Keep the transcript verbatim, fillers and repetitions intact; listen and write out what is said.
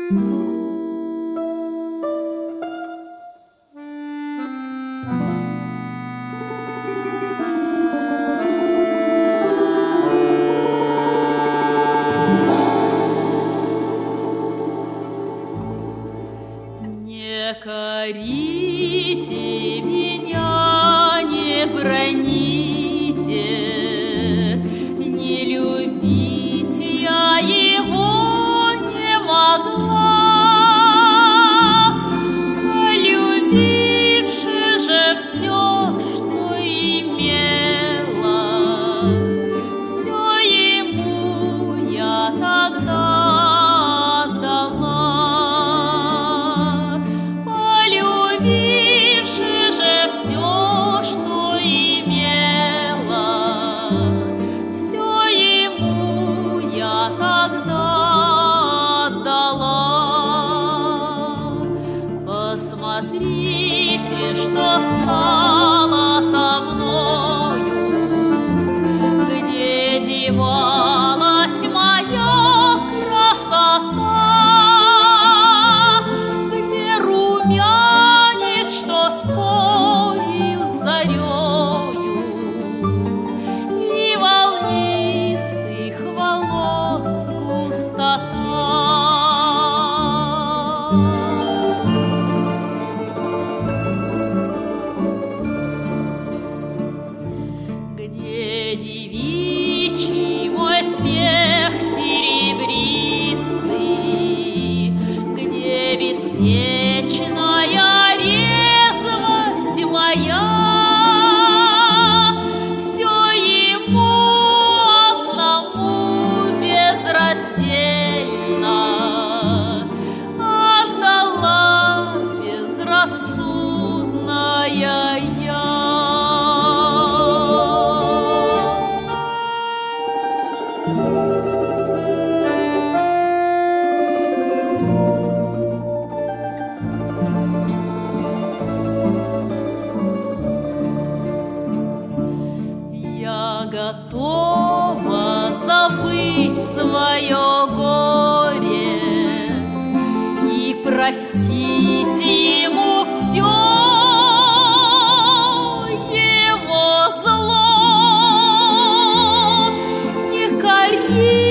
Не корите меня, не броните, не любить я его не могла. Полюбивши же все, что имела, все ему я тогда отдала. Полюбивши же все, что имела, все ему я тогда отдала. Посмотрите, что стало со мною, где девалась моя красота, где румянец, что спорил с зарею, и волнистых волос густота. Где девичий мой смех серебристый, где беспечная резвость моя, все ему одному безраздельно отдала безрассудная я. Я готова забыть свое горе и простить ему все его зло. Не кори